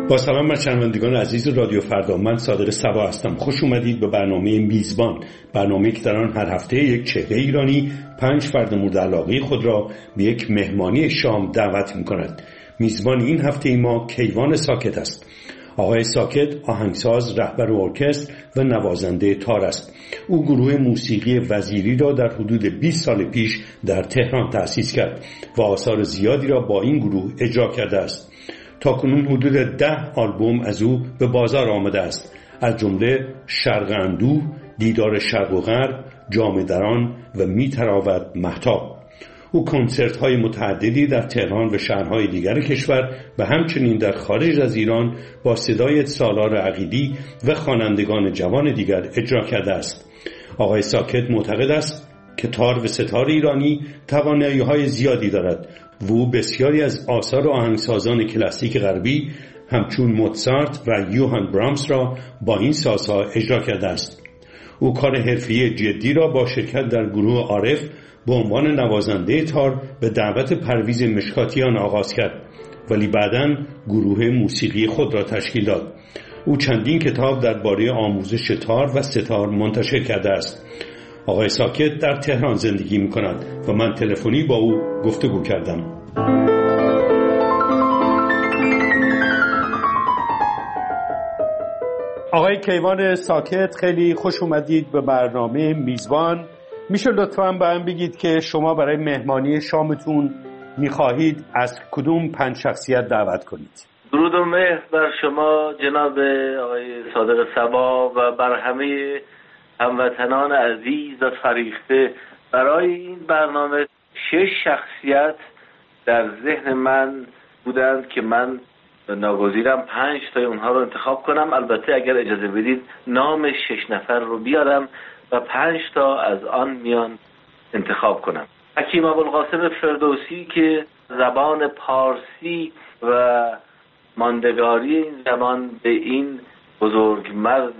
با سلام بر شنوندگان عزیز رادیو فردا، من صادق صبا هستم. خوش اومدید به برنامه میزبان، برنامه‌ای که در آن هر هفته یک چهره ایرانی 5 فرد مورد علاقه خود را به یک مهمانی شام دعوت می‌کند. میزبان این هفته ما کیوان ساکت است. آقای ساکت آهنگساز، رهبر ارکستر و نوازنده تار است. او گروه موسیقی وزیری را در حدود 20 سال پیش در تهران تأسیس کرد و آثار زیادی را با این گروه اجرا کرده است. تاکنون حدود 10 آلبوم از او به بازار آمده است، از جمله شرق اندوه، دیدار شرق و غرب، جام دران و میتراود مهتاب. او کنسرت‌های متعددی در تهران و شهرهای دیگر کشور و همچنین در خارج از ایران با صدای سالار عقیلی و خوانندگان جوان دیگر اجرا کرده است. آقای ساکت معتقد است که تار و ستار ایرانی توانایی‌های زیادی دارد و او بسیاری از آثار آهنگسازان کلاسیک غربی همچون موتسارت و یوهان برامس را با این سازها اجرا کرده است. او کار حرفه‌ای جدی را با شرکت در گروه عارف به عنوان نوازنده تار به دعوت پرویز مشکاتیان آغاز کرد، ولی بعداً گروه موسیقی خود را تشکیل داد. او چندین کتاب درباره آموزش تار و ستار منتشر کرده است. آقای ساکت در تهران زندگی می‌کند و من تلفنی با او گفتگو کردم. آقای کیوان ساکت، خیلی خوش اومدید به برنامه میزبان. میشه لطفاً به من بگید که شما برای مهمانی شامتون میخواهید از کدوم 5 شخصیت دعوت کنید؟ درود و مهر بر شما جناب آقای صادق صبا و بر همه هموطنان عزیز و فریخته. برای این برنامه 6 شخصیت در ذهن من بودند که من ناگزیرم 5 تا اونها رو انتخاب کنم. البته اگر اجازه بدید نام 6 نفر رو بیارم و 5 تا از آن میان انتخاب کنم. حکیم ابوالقاسم فردوسی که زبان پارسی و ماندگاری این زبان به این بزرگمرد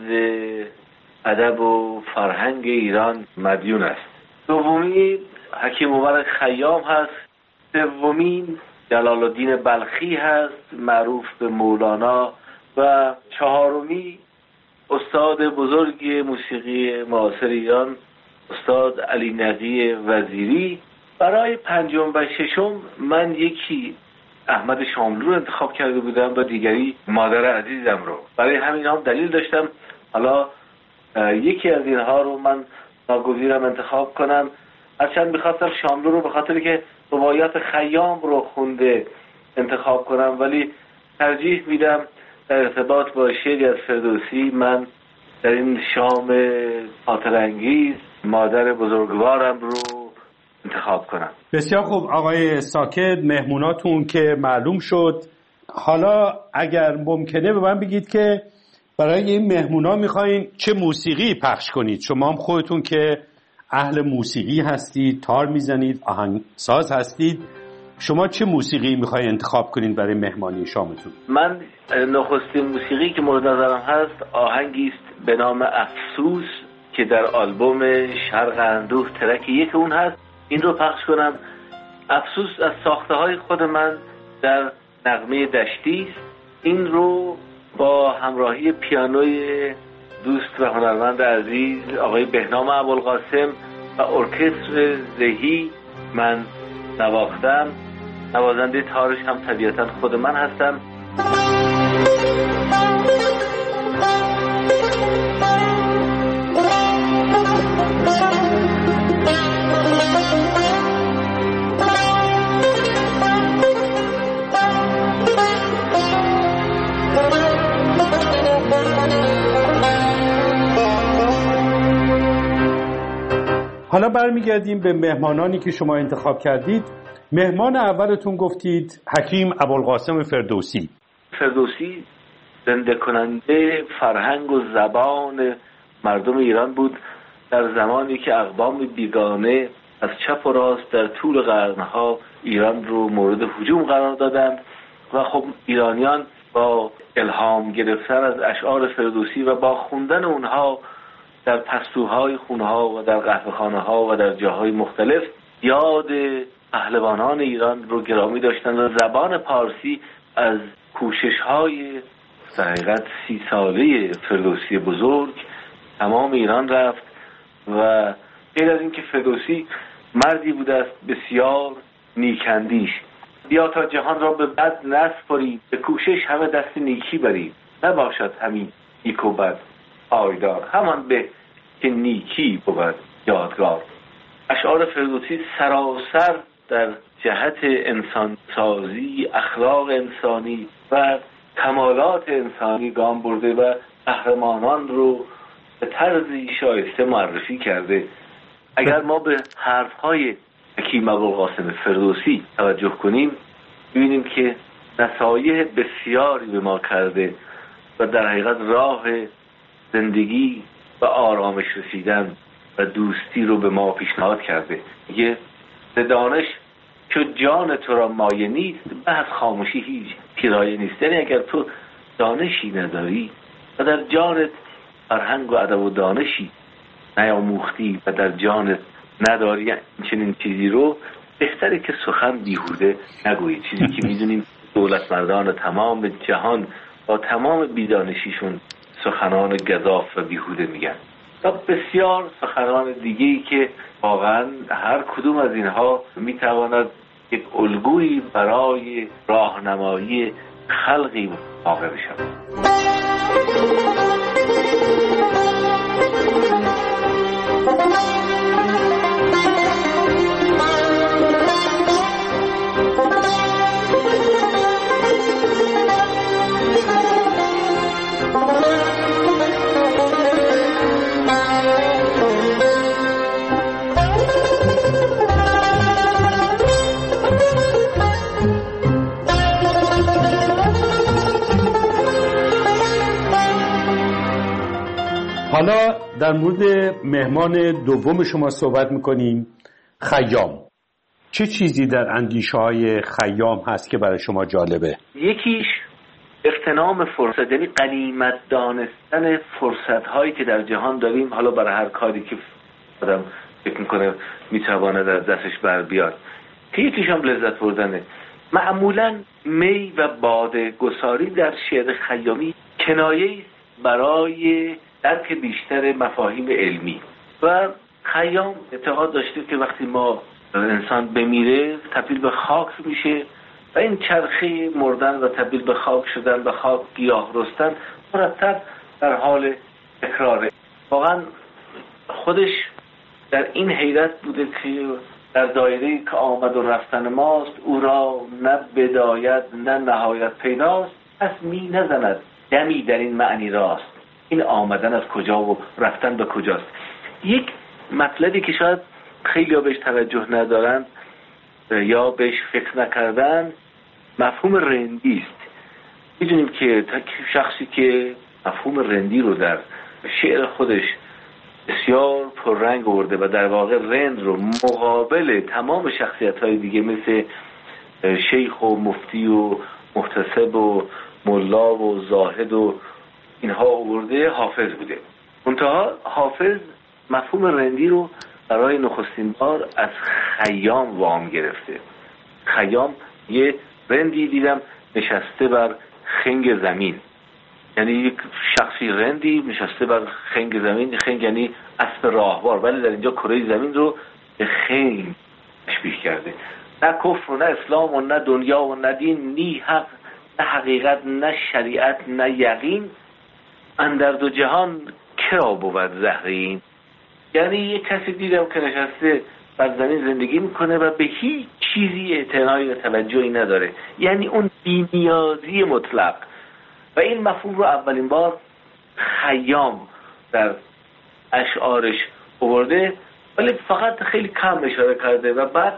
ادب و فرهنگ ایران مدیون است. دومی حکیم مبارک خیام هست. سومین جلال الدین بلخی هست، معروف به مولانا. و 4می استاد بزرگ موسیقی معاصر ایران، استاد علی نقی وزیری. برای 5م و 6م من یکی احمد شاملو رو انتخاب کرده بودم و دیگری مادر عزیزم رو. برای همین هم دلیل داشتم حالا یکی از اینها رو من ناگزیرم انتخاب کنم. هرچند میخواستم شاملو رو به خاطر که روایات خیام رو خونده انتخاب کنم، ولی ترجیح میدم در ارتباط با شعری از فردوسی من در این شام خاطرانگیز مادر بزرگوارم رو انتخاب کنم. بسیار خوب آقای ساکت، مهموناتون که معلوم شد، حالا اگر ممکنه به من بگید که برای این مهمونا میخواین چه موسیقی پخش کنید؟ شما هم خودتون که اهل موسیقی هستید، تار میزنید، آهنگساز هستید، شما چه موسیقی میخواین انتخاب کنید برای مهمانی شامتون؟ من نخستین موسیقی که مورد نظرم هست آهنگی است به نام افسوس که در آلبوم شرق اندوه ترک 1 اون هست. این رو پخش کنم. افسوس از ساخته های خود من در نغمه دشتی است. این رو با همراهی پیانوی دوست و هنرمند عزیز آقای بهنام ابوالقاسم و ارکستر زهی من نواختم. نوازنده تارش هم طبیعتا خود من هستم. حالا برمیگردیم به مهمانانی که شما انتخاب کردید. مهمان اولتون گفتید حکیم ابوالقاسم فردوسی. فردوسی زنده کننده فرهنگ و زبان مردم ایران بود در زمانی که اقوام بیگانه از چپ و راست در طول قرنها ایران رو مورد هجوم قرار دادند و خب ایرانیان با الهام گرفتن از اشعار فردوسی و با خوندن اونها در پستوهای خونها و در قهوه‌خانه‌ها و در جاهای مختلف یاد پهلوانان ایران رو گرامی داشتند و زبان پارسی از کوشش‌های در حقیقت 30 ساله فردوسی بزرگ تمام ایران رفت و غیر از این که فردوسی مردی بوده است بسیار نیکندیش. بیا تا جهان را به بد نسپاری، به کوشش همه دست نیکی بری، نباشد همین نیک و بد پایدار، همان به که نیکی بود یادگار. اشعار فردوسی سراسر در جهت انسان سازی، اخلاق انسانی و کمالات انسانی گام برده و قهرمانان رو به طرزی شایسته معرفی کرده. اگر ما به حرفهای حکیم ابوالقاسم فردوسی توجه کنیم ببینیم که نصایح بسیاری به ما کرده و در حقیقت راه زندگی و آرامش رسیدن و دوستی رو به ما پیشنهاد کرده. میگه به دانش که جان تو را مایه نیست، بحث خاموشی هیچ پیرایه نیست. یعنی اگر تو دانشی نداری و در جانت فرهنگ و ادب و دانشی نیاموختی و در جانت نداری چنین چیزی رو، بهتره که سخن بیهوده نگویی. چیزی که میدونیم دولتمردان تمام جهان با تمام بیدانشیشون سخنان گزاف و بیهوده میگن و بسیار سخنان دیگه‌ای که واقعا هر کدوم از اینها میتواند یک الگویی برای راهنمایی خلقی واقع بشود. حالا در مورد مهمان دوم شما صحبت میکنیم، خیام. چه چیزی در اندیشه‌های خیام هست که برای شما جالبه؟ یکیش اغتنام فرصت، یعنی غنیمت دانستن فرصت‌هایی که در جهان داریم، حالا برای هر کاری که آدم فکر میکنه میتواند از دستش بر بیاد، که یکیش هم لذت بردنه. معمولاً می و باده گساری در شعر خیامی کنایه‌ای برای درک بیشتر مفاهیم علمی و خیام اعتقاد داشته که وقتی ما انسان بمیره تبدیل به خاک میشه و این چرخه مردن و تبدیل به خاک شدن و خاک گیاه رستن مرتب در حال تکراره. واقعا خودش در این حیرت بوده که در دایره‌ای که آمد و رفتن ماست، او را نه بدایت نه نهایت پیداست، پس می نزند دمی در این معنی راست، این آمدن از کجا و رفتن به کجاست. یک مطلبی که شاید خیلی ها بهش توجه ندارند یا بهش فکر نکردن، مفهوم رندی است. میدونیم که شخصی که مفهوم رندی رو در شعر خودش بسیار پررنگ آورده و در واقع رند رو مقابل تمام شخصیت‌های دیگه مثل شیخ و مفتی و محتسب و ملا و زاهد و اینها آورده، حافظ بوده. منتها حافظ مفهوم رندی رو برای نخستین بار از خیام وام گرفته. خیام یه رندی دیدم نشسته بر خنگ زمین، یعنی یک شخصی رندی نشسته بر خنگ زمین. خنگ یعنی اسب راهوار، ولی در اینجا کره زمین رو به خنگ تشبیه کرده. نه کفر و نه اسلام و نه دنیا و نه دین، نی حق نه حقیقت نه شریعت نه یقین، اندر دو جهان کرا بود زهرین. یعنی یک کسی دیدم که نشسته بر زمین زندگی میکنه و به هیچ چیزی اعتنایی و توجهی نداره، یعنی اون بی‌نیازی مطلق. و این مفهوم رو اولین بار خیام در اشعارش آورده، ولی فقط خیلی کم اشاره کرده و بعد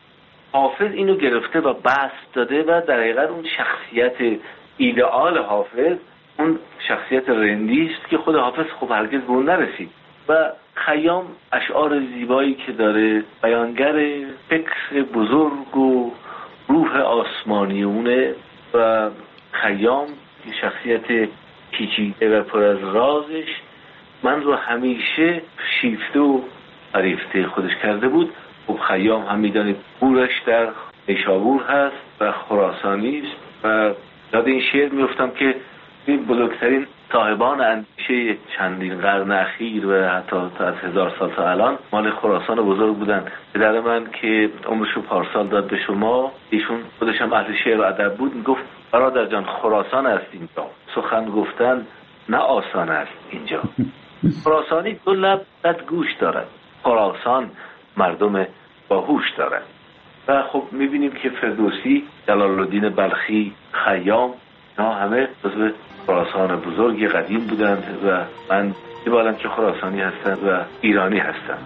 حافظ اینو گرفته و بسط داده و در حقیقت اون شخصیت ایدئال حافظ اون شخصیت رندی است که خود حافظ خب هرگز به اون نرسید. و خیام اشعار زیبایی که داره بیانگر فکر بزرگ و روح آسمانیونه و خیام شخصیت پیچیده و پر از رازش من رو همیشه شیفته و عریفته خودش کرده بود. خب خیام هم میدانید بورش در نیشابور هست و خراسانی است و یاد این شعر میفتم که این بزرگترین صاحبان اندیشه چندین قرن اخیر و حتی تا از 1000 سال تا الان مال خراسان بزرگ بودن. پدر من که عمرشو پارسال داد به شما، ایشون خودش هم اهل شعر و ادب بود، میگفت برادر جان خراسان است اینجا، سخن گفتن نه آسان است اینجا. خراسانی 2 لب 100 گوش دارد، خراسان مردم باهوش دارد. و خب میبینیم که فردوسی، جلال الدین بلخی، خیام، اینا همه جزو خراسان بزرگی قدیم بودند و من میبالم که خراسانی هستند و ایرانی هستند.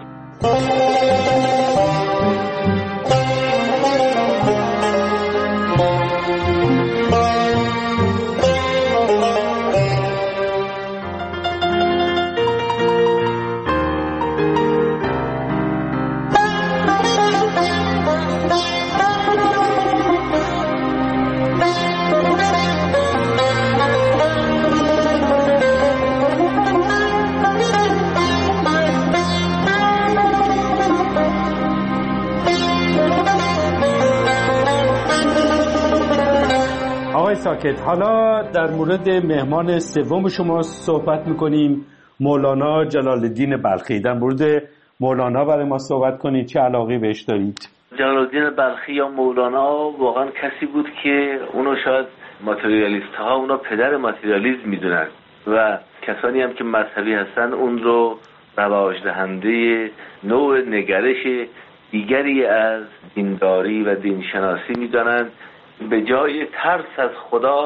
ساکت. حالا در مورد مهمان سوم شما صحبت میکنیم، مولانا جلال الدین بلخی. در مورد مولانا برای ما صحبت کنید، چه علاقه‌ای بهش دارید؟ جلال الدین بلخی یا مولانا واقعا کسی بود که اونو شاید ماتریالیست ها اونو پدر ماتریالیسم میدونن و کسانی هم که مذهبی هستن اون رو رواج دهنده نوع نگرش دیگری از دینداری و دینشناسی میدونن. به جای ترس از خدا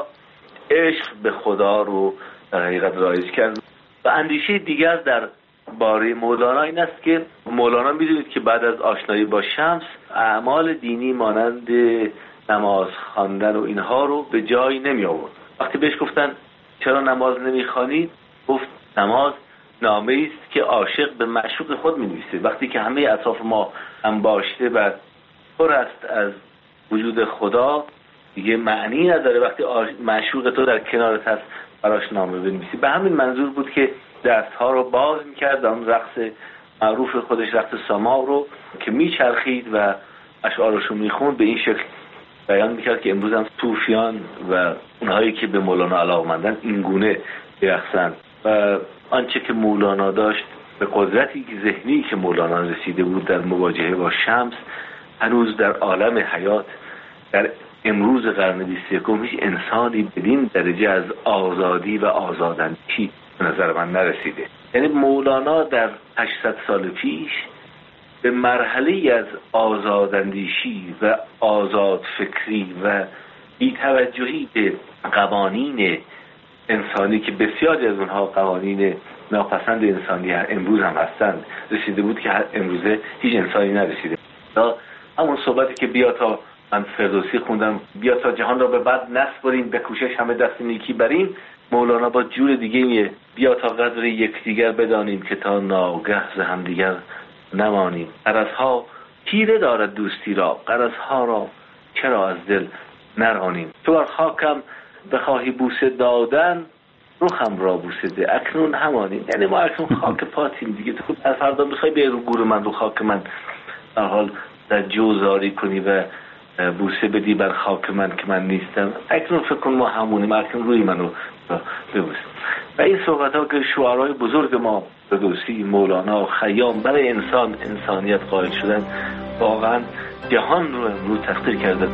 عشق به خدا رو در حقیقت رایج کرد. و اندیشه دیگر در باره مولانا این است که مولانا میدونید که بعد از آشنایی با شمس اعمال دینی مانند نماز خواندن و اینها رو به جای نمی آورد. وقتی بهش گفتن چرا نماز نمیخوانید، گفت نماز نامه است که عاشق به معشوق خود می‌نویسه. وقتی که همه اطراف ما انباشته و پر است از وجود خدا، دیگه معنی نداره وقتی معشوق تو در کنارت هست براش نامه بنویسی. به همین منظور بود که دستها رو باز میکرد، اون رقص معروف خودش، رقص سماع رو که میچرخید و اشعارشو میخوند، به این شکل بیان میکرد که امروز هم صوفیان و اونهایی که به مولانا علاقه‌مندن این گونه برقصند. و آنچه که مولانا داشت، به قدرتی ذهنی که مولانا رسیده بود در مواجهه با شمس، هنوز در عالم حیات در امروز قرن 21 هیچ انسانی بدین درجه از آزادی و آزاداندیشی به نظر من نرسیده. یعنی مولانا در 800 سال پیش به مرحله از آزاداندیشی و آزاد فکری و بی‌توجهی به قوانین انسانی که بسیاری از اونها قوانین ناپسند انسانی امروز هم هستند رسیده بود که امروزه هیچ انسانی نرسیده. همون صحبتی که بیا تا من فردوسی خوندم، بیا تا جهان را به بد نسپاریم، به کوشش همه دست نیکی بریم. مولانا با جور دیگه میه، بیا تا قدر یکدیگر بدانیم که تا ناگه ز هم دیگر نمانیم. غرضها تیره دارد دوستی را، غرضها را چرا از دل نرانیم. تو بر خاکم بخواهی بوسه دادن، روخم را بوسه ده اکنون همانیم. یعنی ما اکنون خاک پاتیم دیگه. تو از فردا میخوای به رو گور من، رو خاک من در حال در جوزاری کنی و بوسه بدی بر خاک من که من نیستم. اکنون فکر کن ما همونیم، اکنون روی منو ببوس. و این صحبت ها که شعرهای بزرگ ما فردوسی، مولانا، خیام برای انسانیت قائل شدن، واقعا جهان رو امروز تسخیر کرده.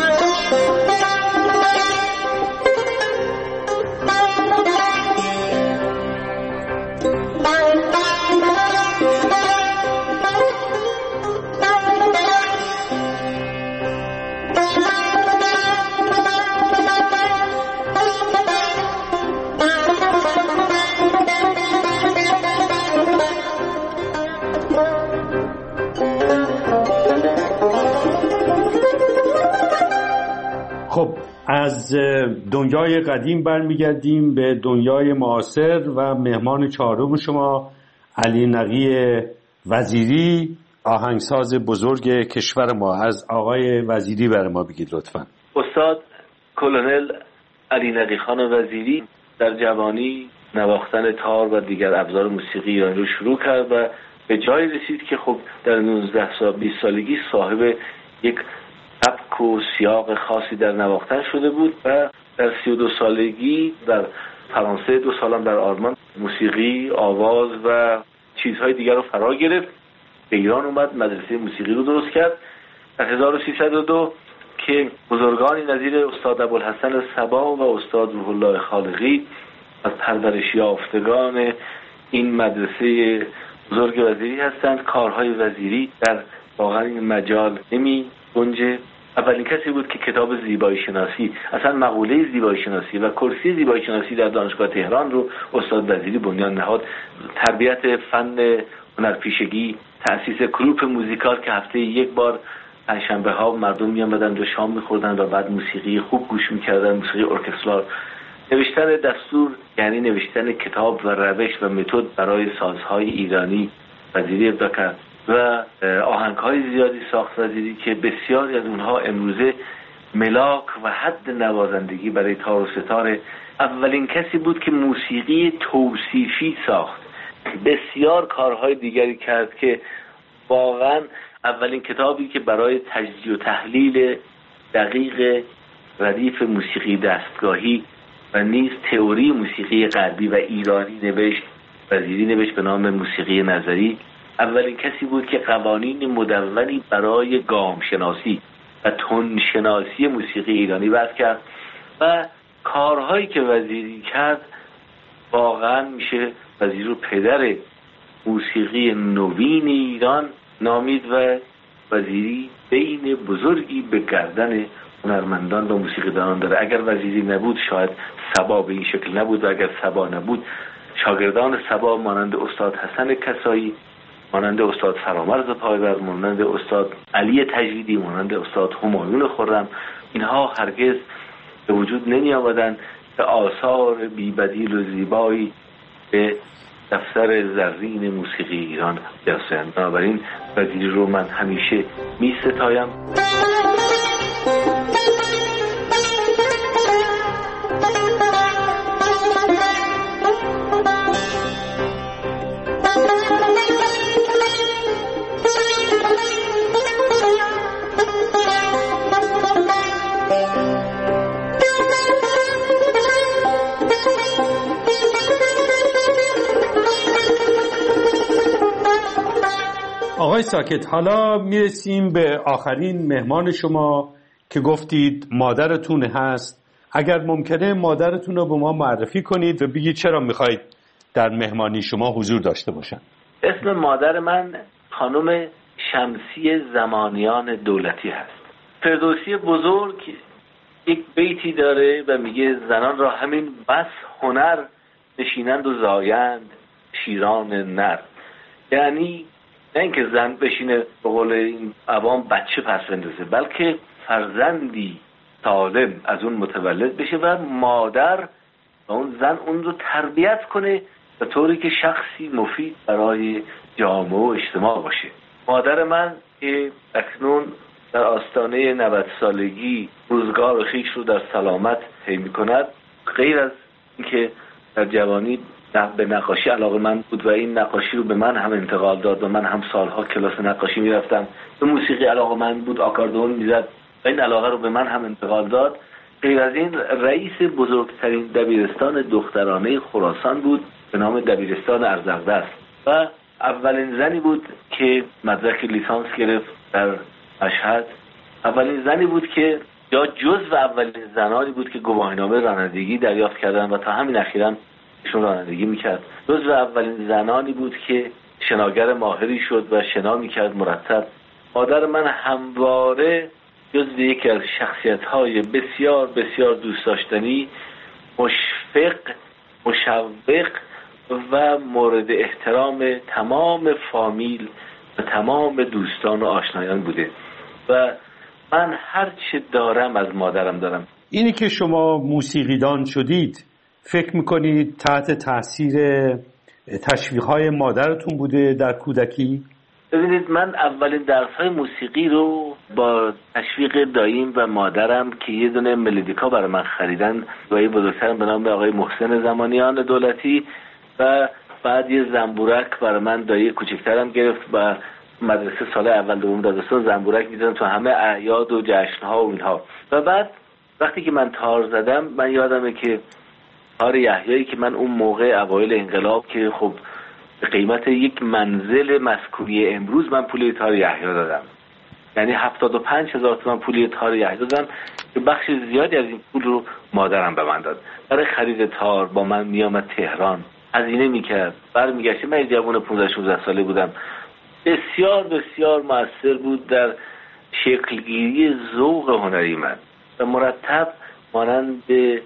خب از دنیای قدیم برمیگردیم به دنیای معاصر و مهمان چهارم شما علی نقی وزیری، آهنگساز بزرگ کشور ما. از آقای وزیری برای ما بگید لطفاً. استاد کلونل علی نقی خان وزیری در جوانی نواختن تار و دیگر ابزار موسیقی ایرانی رو شروع کرد و به جایی رسید که خب در 19 سال 20 سالگی صاحب یک سبک و سیاق خاصی در نواختن شده بود و در 32 سالگی در فرانسه، 2 سالم در آلمان موسیقی، آواز و چیزهای دیگر رو فرا گرفت. به ایران اومد، مدرسه موسیقی رو درست کرد در 1302 که بزرگانی نظیر استاد ابوالحسن صبا و استاد روح الله خالقی از پرورش یافتگان این مدرسه بزرگ وزیری هستند. کارهای وزیری در واقعا این مجال نمی گنجه. اولین کسی بود که کتاب زیبایی شناسی، اصلا مقوله زیبایی شناسی و کرسی زیبایی شناسی در دانشگاه تهران رو استاد وزیری بنیان نهاد. تربیت فن هنرپیشگی، تأسیس گروپ موزیکال که هفته یک بار پنجشنبه ها مردم می آمدن و شام می‌خوردن و بعد موسیقی خوب گوش می‌کردن، موسیقی ارکسترال. نوشتن دستور یعنی نوشتن کتاب و روش و متد برای سازهای ایرانی وزیری ابداع کرد و آهنگ‌های زیادی ساخت وزیری که بسیاری از اونها امروزه ملاک و حد نوازندگی برای تار و ستاره. اولین کسی بود که موسیقی توصیفی ساخت. بسیار کارهای دیگری کرد که واقعا اولین کتابی که برای تجزیه و تحلیل دقیق ردیف موسیقی دستگاهی و نیز تئوری موسیقی غربی و ایرانی نوشت، وزیری نوشت به نام موسیقی نظری. اولین کسی بود که قوانین مدونی برای گام شناسی و تون شناسی موسیقی ایرانی وضع کرد و کارهایی که وزیری کرد واقعا میشه وزیری رو پدر موسیقی نوین ایران نامید و وزیری بین بزرگی به گردن هنرمندان و موسیقیدانان داره. اگر وزیری نبود شاید صبا به این شکل نبود و اگر صبا نبود شاگردان صبا مانند استاد حسن کسایی، مانند استاد فرامرز پایور، مانند استاد علی تجویدی، مانند استاد همایون خرم، اینها هرگز به وجود نمی آمدند که آثار بی‌بدیل و زیبایی به دفتر زرین موسیقی ایران برسند. بنابراین وزیری رو من همیشه می ستایم. آقای ساکت، حالا میرسیم به آخرین مهمان شما که گفتید مادرتون هست. اگر ممکنه مادرتون رو به ما معرفی کنید و بگید چرا میخواید در مهمانی شما حضور داشته باشن. اسم مادر من خانم شمسی زمانیان دولتی هست. فردوسی بزرگ یک بیتی داره و میگه زنان را همین بس هنر نشینند و زایند شیران نر. یعنی نه اینکه زن بشینه به قول این عوام بچه پس بندازه، بلکه فرزندی سالم از اون متولد بشه و مادر و اون زن اون رو تربیت کنه به طوری که شخصی مفید برای جامعه و اجتماع باشه. مادر من که اکنون در آستانه 90 سالگی روزگار خویش رو در سلامت طی می‌کند، غیر از اینکه در جوانی به نقاشی علاقه‌مند بود و این نقاشی رو به من هم انتقال داد و من هم سالها کلاس نقاشی می‌رفتم. به موسیقی علاقه‌مند بود، آکاردئون می‌زد و این علاقه رو به من هم انتقال داد. غیر از این رئیس بزرگترین دبیرستان دخترانه خراسان بود به نام دبیرستان ارزغدس و اولین زنی بود که مدرک لیسانس گرفت در مشهد. اولین زنی بود که یا جزو اولین زنانی بود که گواهینامه رانندگی دریافت کردن و تا همین اخیراً ایشون رانندگی میکرد. جزو اولین زنانی بود که شناگر ماهری شد و شنا میکرد مرتب. مادر من همواره جزو یکی از شخصیت‌های بسیار بسیار دوست داشتنی، مشفق، مشوق و مورد احترام تمام فامیل و تمام دوستان و آشنایان بوده و من هر چه دارم از مادرم دارم. اینی که شما موسیقیدان شدید فکر میکنید تحت تاثیر تشویق‌های مادرتون بوده در کودکی؟ ببینید، من اولین درس‌های موسیقی رو با تشویق داییم و مادرم که یه دونه ملودیکا برای من خریدن و یه بزرگترم به نام آقای محسن زمانیان دولتی و بعد یه زنبورک برای من دایی کوچکترم گرفت و مدرسه سال اول دوم دبستان زنبورک می‌زدن تو همه اعیاد و جشن‌ها و اینها و بعد وقتی که من تار زدم، من یادمه که تار یحیایی که من اون موقع اوایل انقلاب که خب به قیمت یک منزل مسکونی امروز من پول تار یحیی دادم، یعنی 75,000 تومان پول تار یحیی دادم که بخش زیادی از این پول رو مادرم به من داد. برای خرید تار با من میامد تهران، هزینه میکرد، برمیگشت. من جوان 15-16 ساله بودم. بسیار بسیار مؤثر بود در شکلگیری ذوق هنری من و مرتب مانند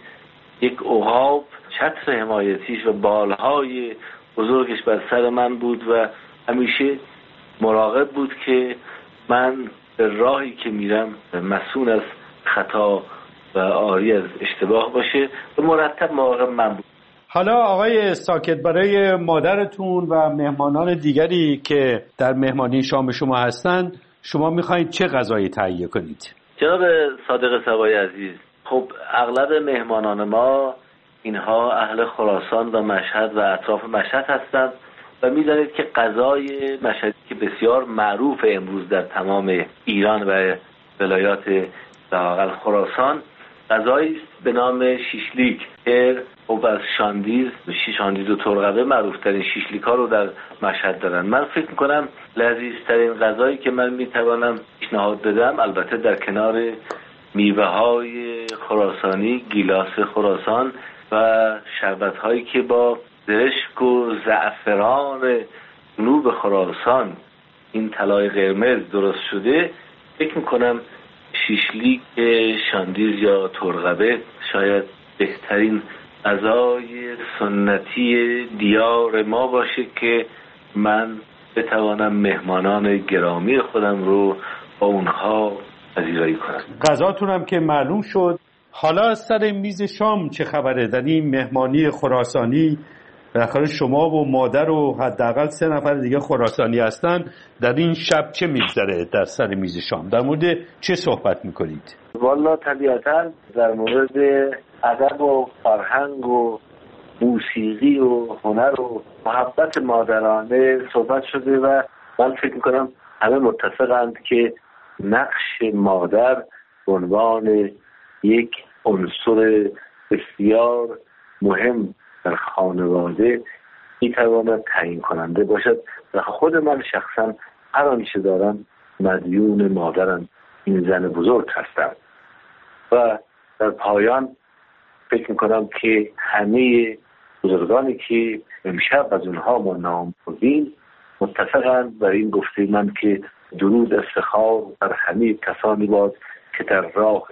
یک عقاب چتر حمایتیش و بالهای بزرگش بر سر من بود و همیشه مراقب بود که من به راهی که میرم مسئول از خطا و عاری از اشتباه باشه و مرتب مراقب من بود. حالا آقای ساکت، برای مادرتون و مهمانان دیگری که در مهمانی شام شما هستند شما میخواید چه غذایی تهیه کنید؟ جناب صادق صبای عزیز، خب اغلب مهمانان ما اینها اهل خراسان و مشهد و اطراف مشهد هستند و میدانید که غذای مشهدی که بسیار معروف امروز در تمام ایران و ولایات لااقل خراسان غذایی است به نام شیشلیک که خب از شاندیز و ترقبه معروف ترین شیشلیک ها رو در مشهد دارن. من فکر میکنم لذیذترین غذایی که من میتوانم پیشنهاد بدم، البته در کنار میوه های خراسانی، گیلاس خراسان و شربت هایی که با زرشک و زعفران جنوب خراسان، این طلای قرمز درست شده، فکر میکنم شیشلیک شاندیز یا ترقبه شاید بهترین غذای سنتی دیار ما باشه که من بتوانم مهمانان گرامی خودم رو با اونها پذیرایی کنم. غذاتون هم که معلوم شد، حالا از سر میز شام چه خبره؟ در این مهمانی خراسانی بالاخره شما و مادر و حداقل 3 نفر دیگه خراسانی هستن، در این شب چه میگذره در سر میز شام؟ در مورد چه صحبت میکنید؟ والا طبیعتا در مورد ادب و فرهنگ و موسیقی و هنر و محبت مادرانه صحبت شده و من فکر میکنم همه متفقند که نقش مادر به عنوان یک عنصر بسیار مهم در خانواده میتواند تعیین کننده باشد و خود من شخصا هر آنچه دارم مدیون مادرم، این زن بزرگ هستم. و در پایان فکر میکنم که همه بزرگانی که امشب از اونها ما نام بردیم متفقند بر این گفته من که درود افتخار بر همه کسانی باد که در راه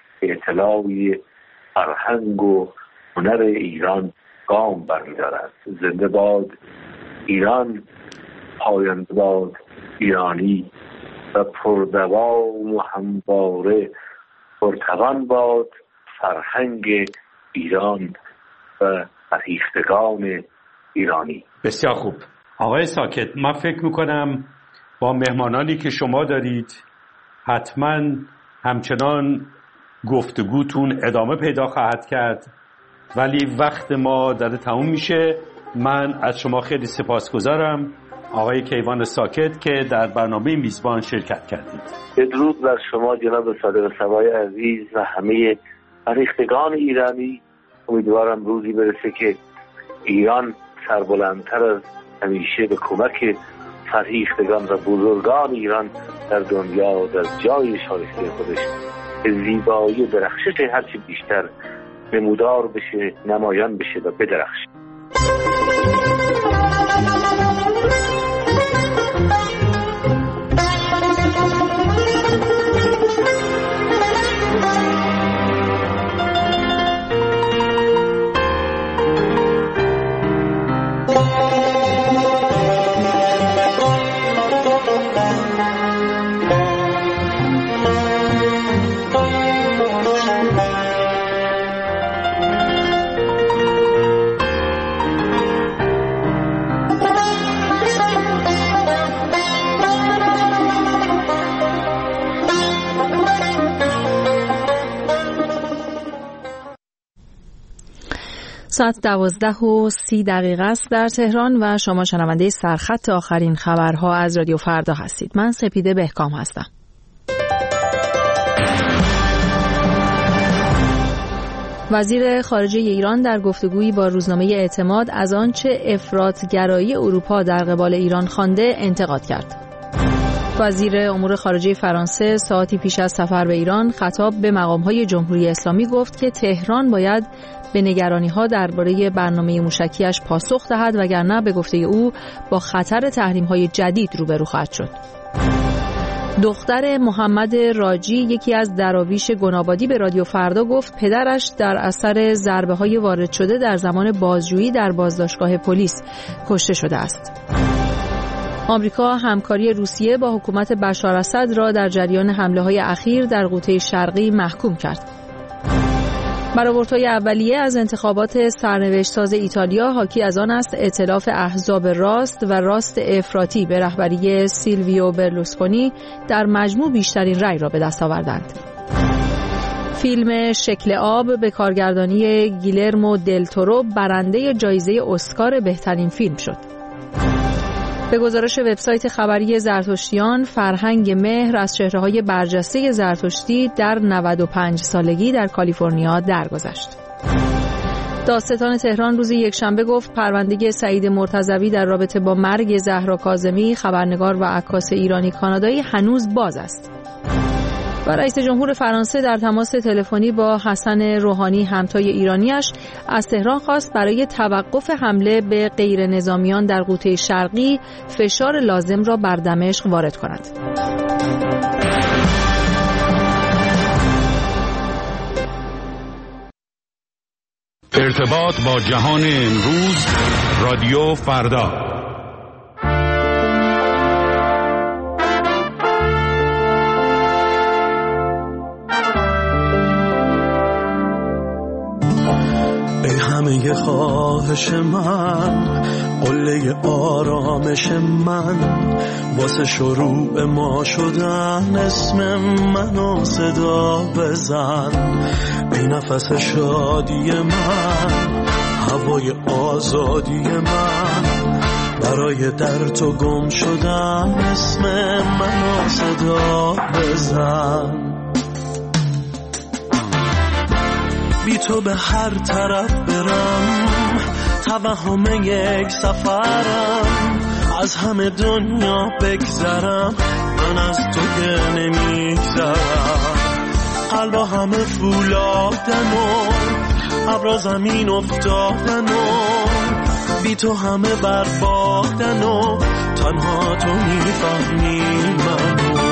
اطلاعی فرهنگ و هنر ایران گام برمی‌دارند. زنده باد ایران، پاینده باد ایرانی و پردوام و همواره پرتوان باد فرهنگ ایران و فرهیختگان ایرانی. بسیار خوب آقای ساکت، من فکر میکنم با مهمانانی که شما دارید حتما همچنان گفتگوتون ادامه پیدا خواهد کرد، ولی وقت ما داره تموم میشه. من از شما خیلی سپاسگزارم آقای کیوان ساکت که در برنامه میزبان شرکت کردید. درود بر شما جناب صادق صبای عزیز و همه فرهیختگان ایرانی. امیدوارم روزی برسه که ایران سربلندتر از همیشه به کمک فرهیختگان و بزرگان ایران در دنیا در جای شایسته خودش به زیبایی و درخشش هرچی بیشتر نمودار بشه، نمایان بشه و بدرخشه. ساعت 12:30 است در تهران و شما شنونده سرخط آخرین خبرها از رادیو فردا هستید. من سپیده بهکام هستم. وزیر خارجه ایران در گفتگویی با روزنامه اعتماد از آنچه افراط‌گرایی اروپا در قبال ایران خوانده انتقاد کرد. وزیر امور خارجه فرانسه ساعتی پیش از سفر به ایران خطاب به مقام‌های جمهوری اسلامی گفت که تهران باید به نگرانی‌ها درباره برنامه موشکیش پاسخ دهد وگرنه به گفته او با خطر تحریم‌های جدید روبرو خواهد شد. دختر محمد راجی یکی از دراویش گنابادی به رادیو فردا گفت پدرش در اثر ضربه‌های وارد شده در زمان بازجویی در بازداشتگاه پلیس کشته شده است. آمریکا همکاری روسیه با حکومت بشار اسد را در جریان حمله‌های اخیر در قوطه شرقی محکوم کرد. برآوردهای اولیه از انتخابات سرنوشت‌ساز ایتالیا حاکی از آن است ائتلاف احزاب راست و راست افراطی به رهبری سیلویو برلوسکونی در مجموع بیشترین رأی را به دست آوردند. فیلم شکل آب به کارگردانی گیلرمو دل تورو برنده جایزه اسکار بهترین فیلم شد. به گزارش وبسایت خبری زرتشتیان، فرهنگ مهر از چهره‌های برجسته زرتشتی در 95 سالگی در کالیفرنیا درگذشت. دادستان تهران روز یکشنبه گفت پرونده سعید مرتضوی در رابطه با مرگ زهرا کاظمی، خبرنگار و عکاس ایرانی کانادایی هنوز باز است. و رئیس جمهور فرانسه در تماس تلفنی با حسن روحانی همتای ایرانیش از تهران خواست برای توقف حمله به غیر نظامیان در قوطه شرقی فشار لازم را بر دمشق وارد کند. ارتباط با جهان امروز، رادیو فردا. همه خواهش من، قله آرامش من، واسه شروع ما شدن اسم منو صدا بزن. ای نفس شادی من، هوای آزادی من، برای در تو گم شدن اسم منو صدا بزن. بی تو به هر طرف برم، توهم یک سفرم، از همه دنیا بگذرم، من از تو که نمیگذرم. قلبا همه فولادن و ابرا زمین افتادن و بی تو همه بربادن و تنها تو میفهمی منو.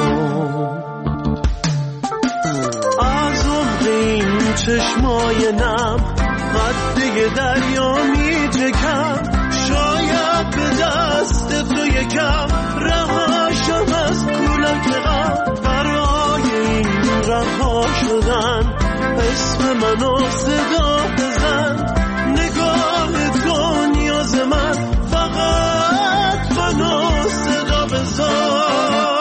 این چشمای نم قده دریا می جکم، شاید به دست تو یکم رهاشم از کولک غم. برای این رها شدن اسم منو صدا بزن. نگاه تو نیاز من، فقط منو صدا بزن.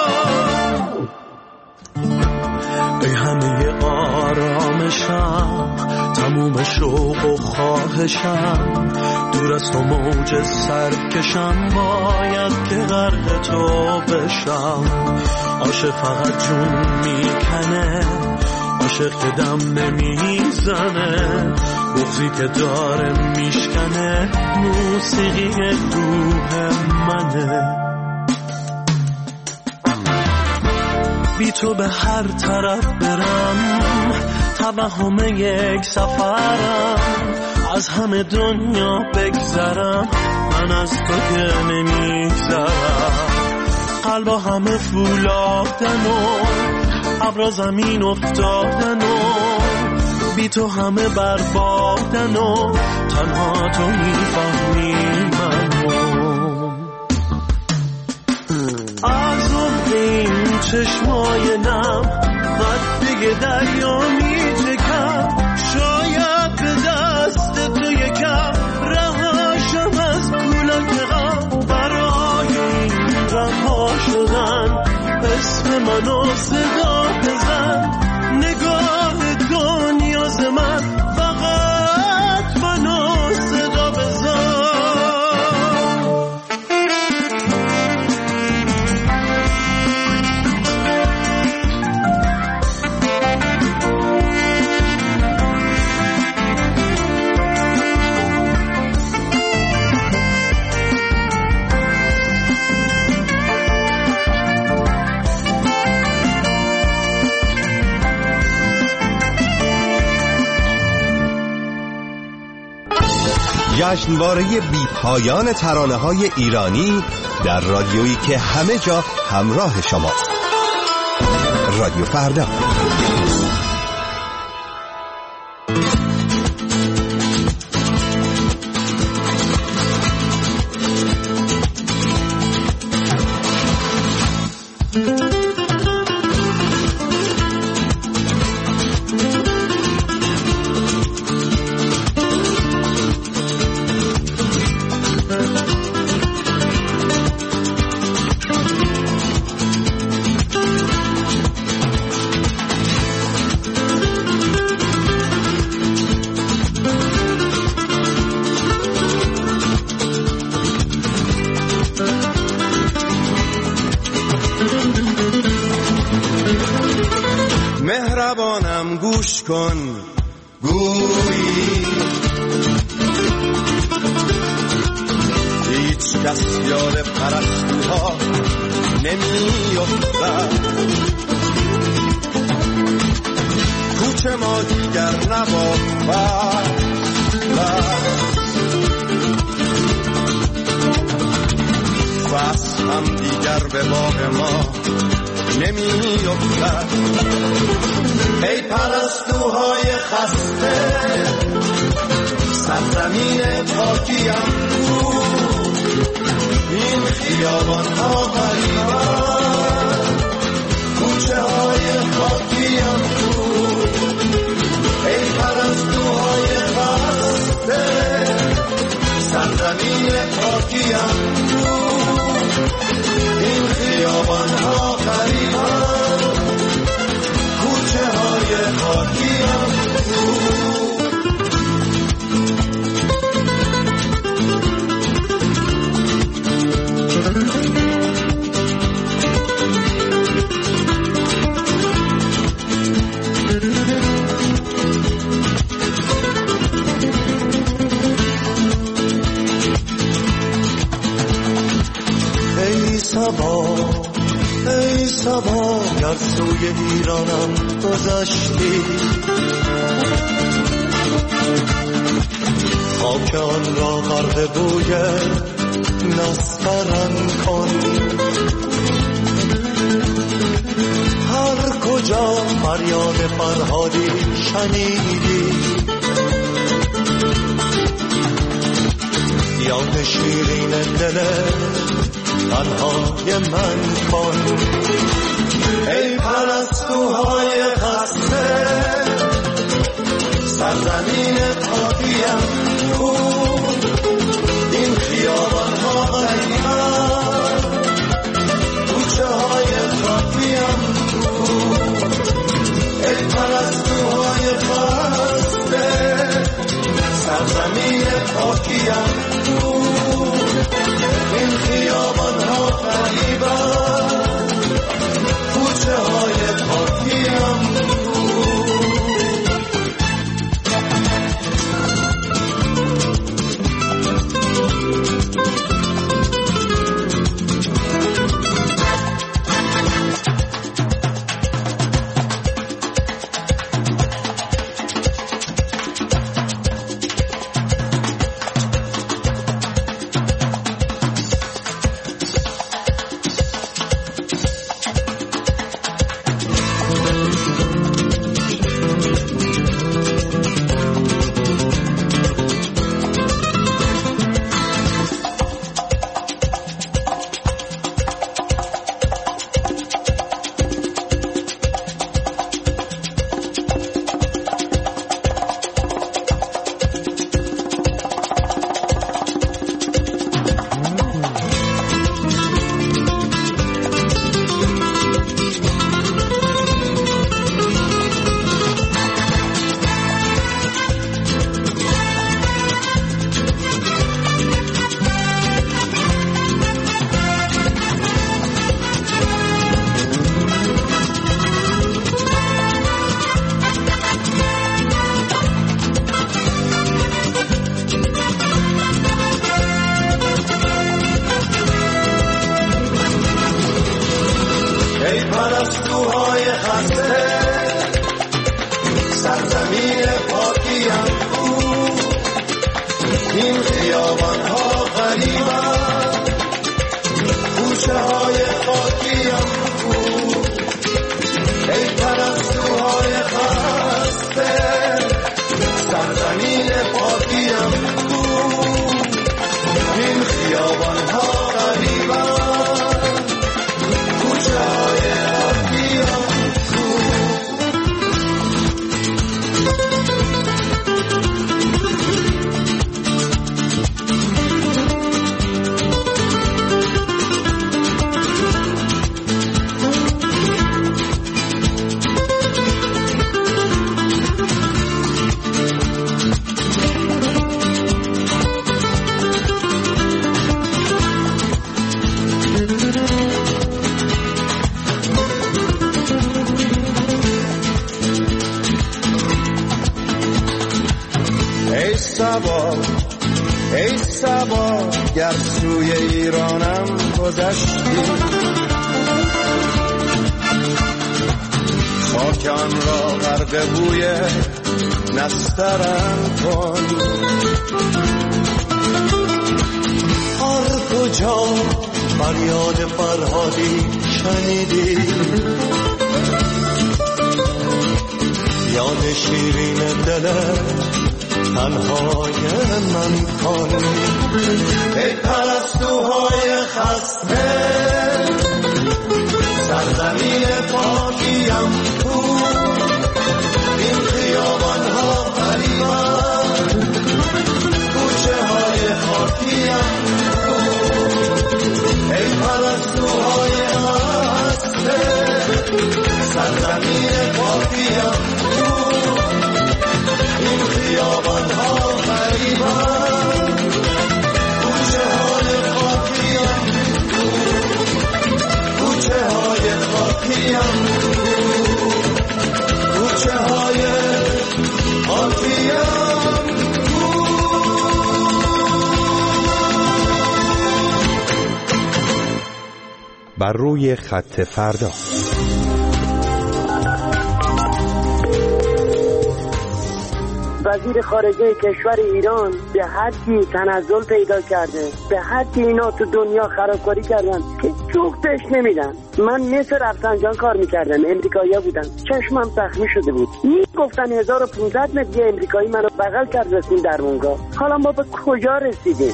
ای همه آرامشم، تموم شوق و خواهشم، دور از تو موج سرکشم، باید که غرق تو بشم. عاشق فقط جون میکنه، عاشق که دم نمیزنه، بغضی که داره میشکنه، موسیقی روح منه. بی تو به هر طرف برم، توهم یک سفرم، از همه دنیا بگذرم، من از تو که نمیگذرم. قلبا همه فولادن و ابرا زمین افتادن و بی تو همه بربادن و تنها تو میفهمی منو. از این چشمای نم قده دریا می جکم، شاید به دست تو یکم رهاشم از کولک غم. برای این رها شدن اسم منو صدا بزن. نگاه تو نیاز من، فقط منو صدا بزن. جشنواره بی‌پایان ترانه‌های ایرانی در رادیویی که همه جا همراه شماست. رادیو فردا. مهربانم گوش کن گویی هیچ کس یاد پرستوها نمی‌افتد. کوچه ما دیگر نباد فصل هم دیگر به باغ ما نمی‌افتد. ای پرستوهای خسته سرزمین پاکیم بود، این خیابان‌ها غریبند، کوچه های خاکیم بود. ای پرستوهای خسته سرزمین پاکیم بود، این خیابان‌ها غریبند، کوچه های خاکیم بود. ای صبا گر سوی ایرانم گذشتی، خاک آن را غرق بوی نسترن کن. هر کجا فریاد فرهادی شنیدی، یاد شیرین دل تنهای من کن. ای پرستوهای خسته سرزمین پاکیم بود، این خیابان‌ها غریبند، کوچه های خاکیم بود. ای پرستوهای خسته سرزمین پاکیم بود، این خیابان‌ها غریبند، کوچه های پاکیم بود. سرزمین پاکیم این خیابان ها غریبن کوچه های پاکیم ای سبا گر سوی ایرانم گذشتی خاک آن را غرق بوی نسترن کن هر کجا فریاد فرهادی شنیدی یاد شیرین دلت تنهای من کن ای پرستوهای خسته سرزمین پاکیم تو این خیابان ها غریبن کوچه های خاکیم تو ای پرستوهای خسته سرزمین پاکیم تو این خیابان ها غریبن کوچه های خاکیم کوچه های خاکیم کوچه های خاکیم بر روی خط فردا. وزیر خارجه کشور ایران به حدی تنزل پیدا کرده، به حدی اینا تو دنیا خرابکاری کردن که جفتش نمیدن. من مثل رفسنجان کار میکردم، امریکایی‌ها بودن، چشمم زخمی شده بود، میگفتن 1500 متر یه امریکایی منو بغل کرد رسون در اونجا. حالا ما به کجا رسیدیم؟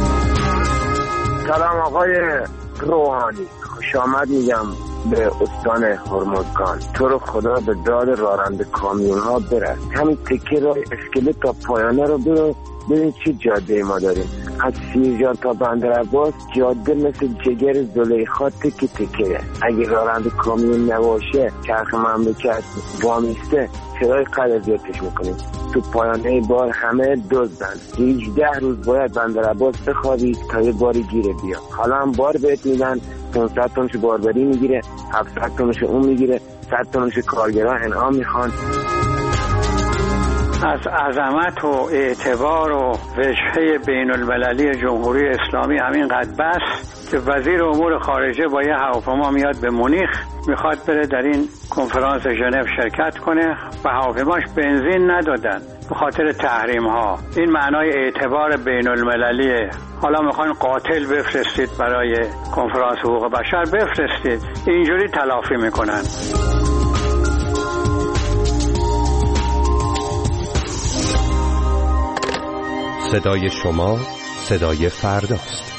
سلام آقای روحانی، خوش آمد میگم به استان هرمزگان. تو رو خدا به داد راننده کامیون ها برس، همین تکه راه اسکله تا پایانه رو برو ببین چی جاده ما داریم. از سیرجان تا بندرعباس جاده مثل جگر زلیخا تکه تکه. اگه راننده کامیون نباشه چرخ مملکت وامیسته چرای قدر زیادش میکنیم. تو پایانه بار همه دزدن. 18 روز باید بندرعباس بخوابی تا یه باری گیره بیا. حالا هم بار بهت میدن 500 تنش باربری میگیره، 700 تنش اون میگیره، 100 تنش کارگران انعام میخوان. از عظمت و اعتبار و وجهه بین المللی جمهوری اسلامی همینقدر بس که وزیر امور خارجه با یه هواپیما میاد به مونیخ، میخواد بره در این کنفرانس ژنو شرکت کنه و هواپیماش بنزین ندادن به خاطر تحریم ها. این معنای اعتبار بین المللیه. حالا میخواین قاتل بفرستید برای کنفرانس حقوق بشر، بفرستید، اینجوری تلافی میکنن. صدای شما صدای فرداست.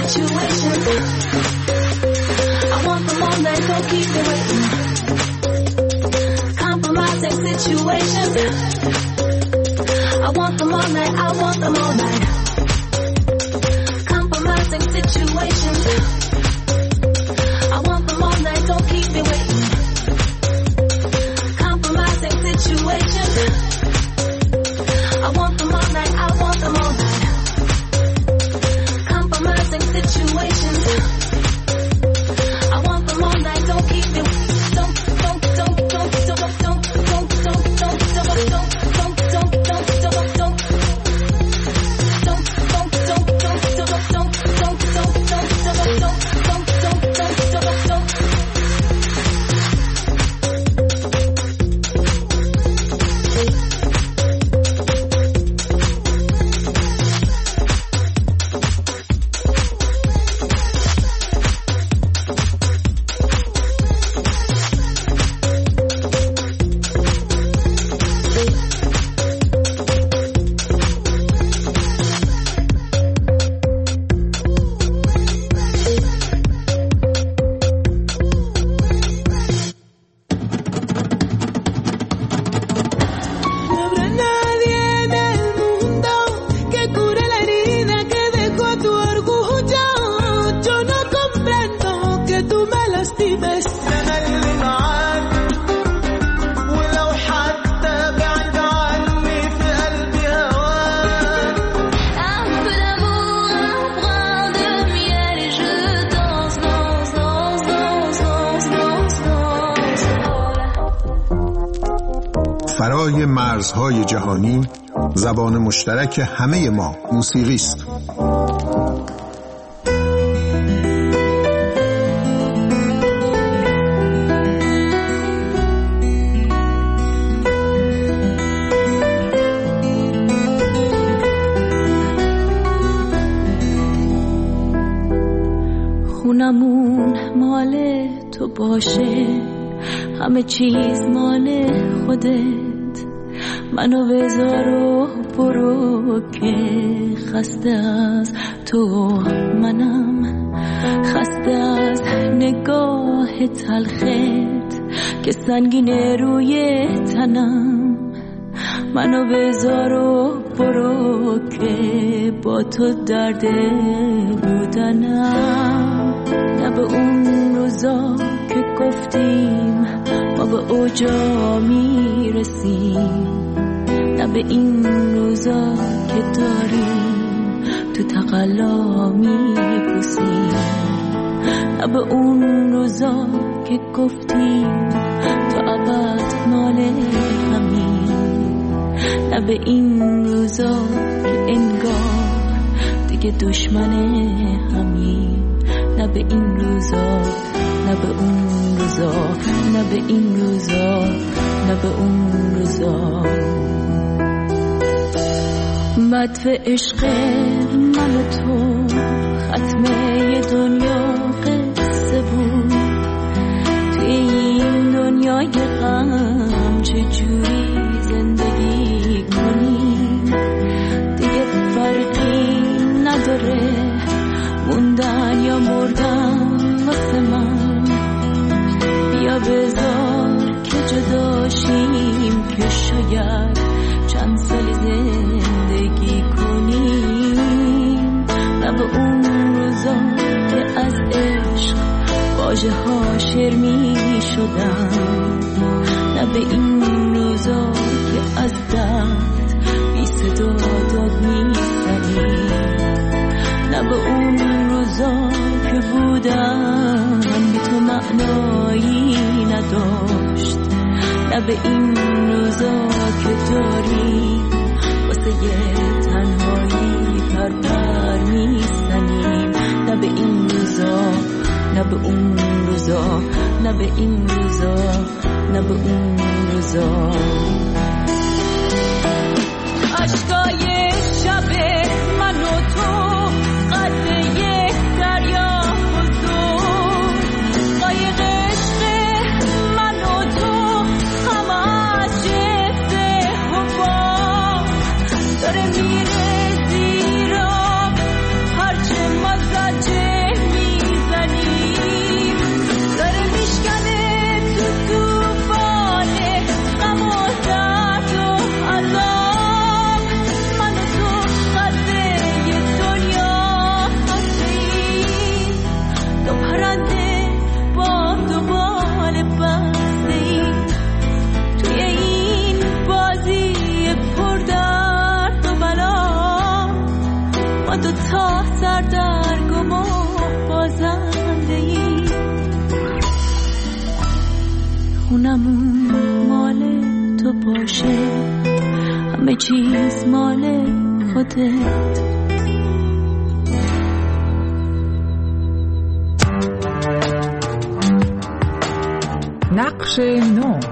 situations. I want them all night, don't keep me waiting. Compromising situations. I want them all night, I want them all night. Compromising situations. I want them all night, don't keep me waiting. Compromising situations. I want them all night, I want them all night. Compromising situations. I want them all night, don't keep me waiting. فرای مرزهای جهانی زبان مشترک همه ما موسیقی است. خونمون مال تو باشه، همه چیز مال خودت، منو بذار و برو که خسته از تو منم، خسته از نگاه تلخت که سنگینه روی تنم، منو بذار و برو که با تو درد بودنم، نه به اون روزا که گفتیم ما به اوجا میرسیم، نه به این روزا که داریم تو تقلا میپوسیم، نه به اون روزا که گفتیم تو ابد مال همین، نه به این روزا که انگار دیگه دشمن همین، نه به این روزا، نه به اون روزا، نه به این روزا، نه به اون روزا. مدفع عشق من و تو ختمه دنیا قصه بود، توی این دنیای غم چجوری زندگی کنیم، دیگه فرقی نداره موندن یا مردن واسه من، بیا بذار که جداشیم که شاید چند سالی زندگی کنیم، نه به اون روزا که از عشق واژه ها شعر می شدن، نه به این روزا که از درد بی صدا داد می زنیم، نه به اون روزا که بودن بی تو معنایی نداشت، نه به این روزا که داریم واسه یه تنهایی پرپر میزنیم، نه به این روزا، نه به اون روزا، نه به این روزا، نه به اون روزا. عشقای شب من و تو قد یک دریا بزرگ، قایق عشق من و تو همه باشه همه چیز مال خودت. نقش نو.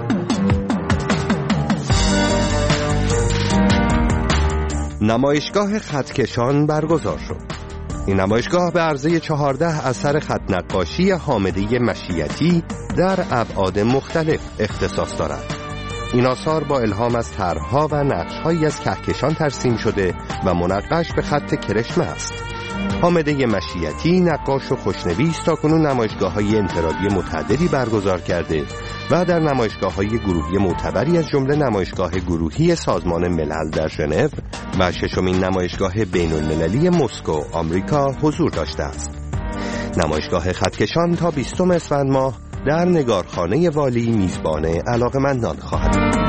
نمایشگاه خطکشان برگزار شد. این نمایشگاه به عرضه 14 اثر خط نقاشی حامده مشیتی در ابعاد مختلف اختصاص دارد. این آثار با الهام از طرح‌ها و نقش‌هایی از کهکشان ترسیم شده و منقش به خط کرشمه است. حامده مشیتی نقاش و خوشنویس تاکنون نمایشگاه‌های انفرادی متعددی برگزار کرده و در نمایشگاه‌های گروهی معتبری از جمله نمایشگاه گروهی سازمان ملل در ژنو و ششمین نمایشگاه بین‌المللی مسکو آمریکا حضور داشته است. نمایشگاه خطکشان تا 20 اسفند ماه در نگارخانه والی میزبان علاقه‌مندان خواهد بود.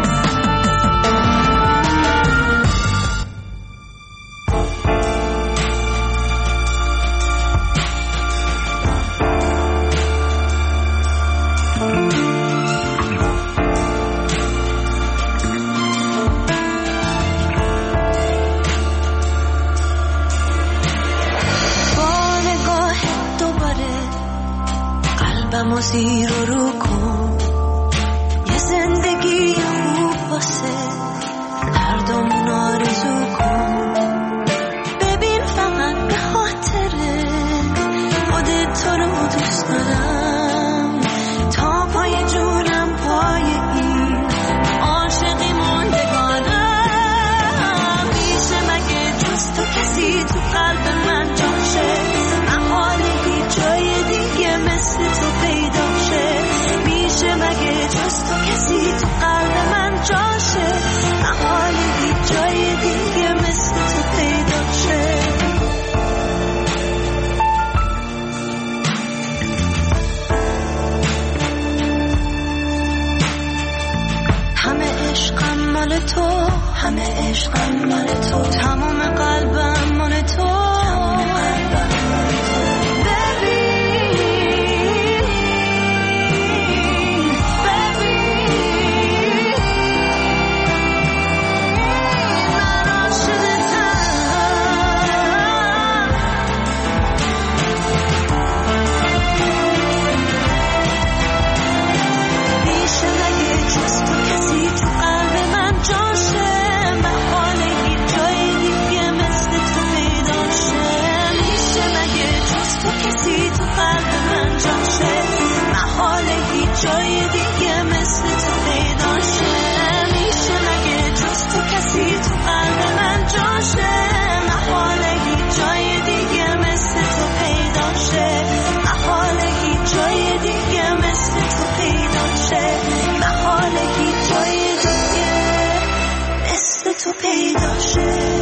زیر رو کن یه زندگی خوب واسه هردامون آرزو کن. ببین فقط به خاطره خودت تو رو دوست دارم تا پای جونم پای این عاشقی موندگانم. میشه مگه جز تو کسی تو قلب من جاشه محاله هیچ جای دیگه مثل تو پیدا شه. میشه مگه جز تو کسی تو قلب من جاشه محاله هیچ جای دیگه مثل تو پیدا شه. همه عشقم مال تو همه عشقم مال تو تمام قلبم مال تو. جای دیگه مثل تو پیدا شه. میشه مگه جز تو کسی تو قلب من جاشه محاله هیچ جای دیگه مثل تو پیدا شه. محاله هیچ جای دیگه مثل تو پیدا شه. محاله هیچ جای دیگه مثل تو پیدا شه.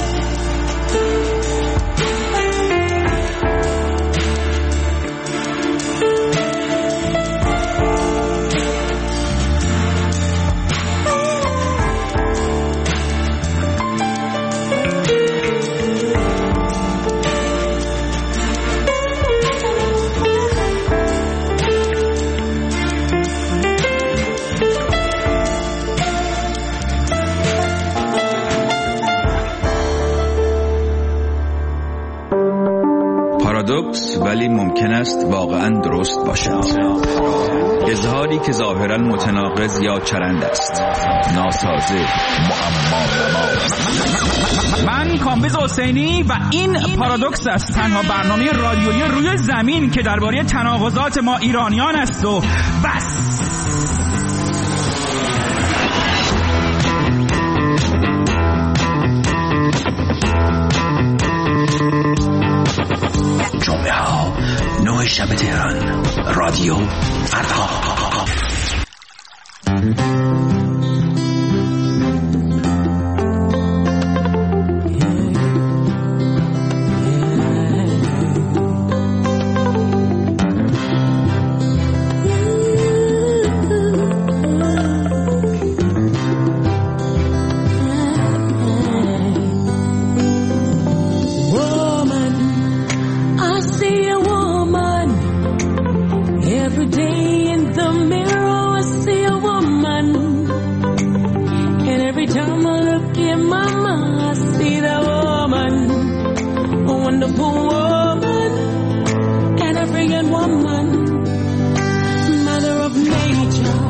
پارادوکس ولی ممکن است واقعا درست باشد. اظهاری که ظاهرا متناقض یا چرند است، ناسازه، معما. من کامبیز حسینی و این پارادوکس است، تنها برنامه رادیویی روی زمین که درباره تناقضات ما ایرانیان است و بس. جمعه ها 9 شب تهران، رادیو فردا. Every day in the Every time I look in mama, I see that woman, a wonderful woman, an African woman, mother of nature,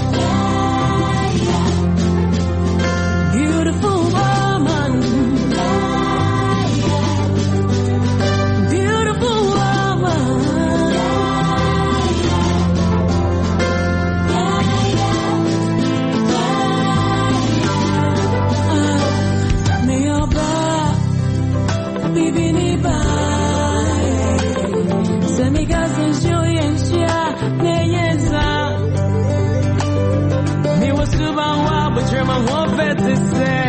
beautiful woman, beautiful woman. But you're my one bet to say